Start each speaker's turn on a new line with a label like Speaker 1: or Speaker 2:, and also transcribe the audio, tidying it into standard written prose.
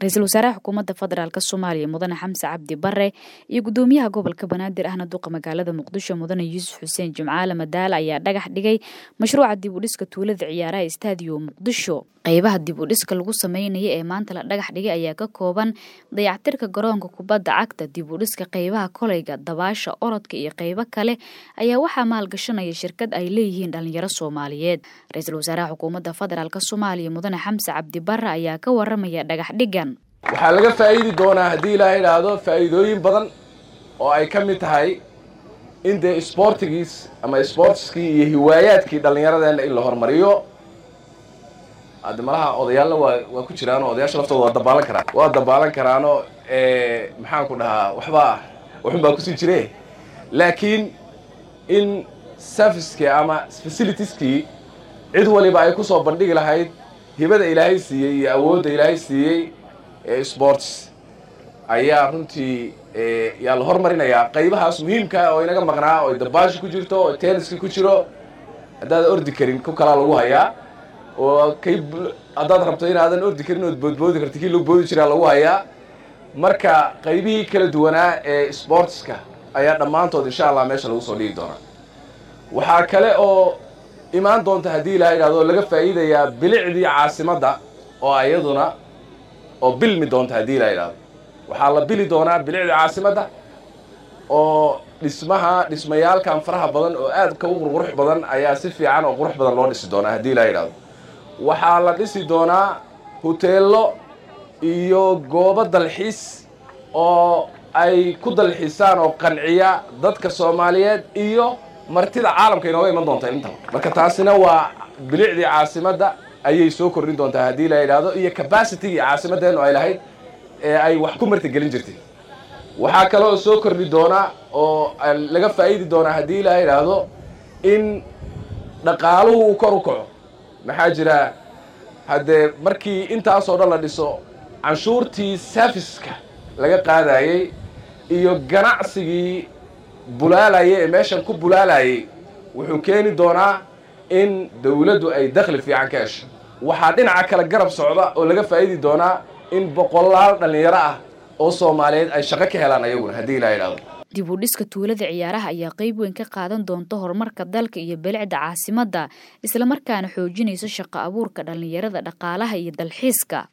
Speaker 1: Ra'iisul Wasaaraha Xukuumadda Federaalka Soomaaliya Mudane Xamse Cabdi Barre iyo Gudoomiyaha Gobolka Banaadir ahna duqa magaalada Muqdisho Mudane Yuusuf Xuseen Jimcaale Madaal ayaa dhagax dhigay mashruuca dib u dhiska tuulada ciyaaraha Stadium Muqdisho. Qaybaha dib u dhiska lagu sameeyay ee maanta la dhagax dhigay ayaa ka kooban dayactirka garoonka kubadda cagta, dib u dhiska qaybaha kolayga, dabaasha, orodka iyo qaybo kale ayaa waxaa maalgashanaya shirkad ay leeyihiin dhalinyaro Soomaaliyeed. Ra'iisul Wasaaraha Xukuumadda Federaalka Soomaaliya Mudane Xamse Cabdi Barre ayaa ka waramaya dhagax dhigan.
Speaker 2: waxaa laga faa'iidi doonaa haddii ilaahay yiraahdo faa'iidooyin badan oo ay ka mid tahay in de sportigiis ama sportskii iyo hiwaayaadkii dhallinyaradeenna in la hormariyo. hadda malaha odayaalna waa ku jiraan oo odayaasha laftooda waa dabaalan karaanoo maxaan ku dhahaa waxun baa kusii jire, laakiin in servicekii ama facilitieskii cid waliba ay ku soo bandhigi lahayd hibada ilaahay siiyey iyo awoodda ilaahay siiyey sports ayaa runtii yaa la hormarinayaa qaybahaas muhiimka oo inaga maqnaa oo dabaasha ku jirto oo tenniska ku jiro. haddaad ordi karin ku kala lagu hayaa, oo haddaad rabto inaadan ordi karin ood boodboodi karti kii lagu boodi jiraa lagu hayaa. marka qaybihii kala duwanaa ee sportska ayaa dhammaantood insha allah meesha lagu soo dhigi doonaa. waxaa kale oo imaan doonta haddii ilaahay yidhahdo laga faa'iidayaa bilicdii caasimadda oo iyaduna oo bilmi doonta haddii la yidhaahdo. waxaa la bili doonaa bilicda caasimadda oo dhismayaalkan faraha badan oo aad ka u qurqurux badan ayaa si fiican oo qurux badan loo dhisi doonaa haddii la yidhaahdo. waxaa la dhisi doonaa huteello iyo goobo dalxiis oo ay ku dalxiisaan oo qanciya dadka Soomaaliyeed iyo martida caalamka inooga iman doonta inta. marka taasina waa bilicdii caasimadda ayay soo kordhin doontaa haddii la yidhaahdo, iyo capacity-gii caasimaddeenu ay lahayd ee ay wax ku martigelin jirtay. waxaa kaloo soo kordhi doonaa oo laga faa'iidi doonaa haddii la yidhaahdo in dhaqaaluhu uu kor u kaco. maxaa jira haddee markii intaasoo dhan la dhiso, canshuurtii serviceka laga qaadayey iyo ganacsigii bulaalayay ee meeshan ku bulaalayay wuxuu keeni doonaa in dawladdu ay dakhli fiican ka hesho. waxaa dhinaca kale garab socda oo laga faa'iidi doonaa in boqolaal dhalinyaro ah oo Soomaaliyeed ay shaqo ka helaan ayaguna haddii la yidhaahdo.
Speaker 1: dib u dhiska tuulada ciyaaraha ayaa qayb weyn ka qaadan doonta horumarka dalka iyo bilicda caasimadda, isla markaana xoojinaysa shaqo abuurka dhalinyarada, dhaqaalaha iyo dalxiiska.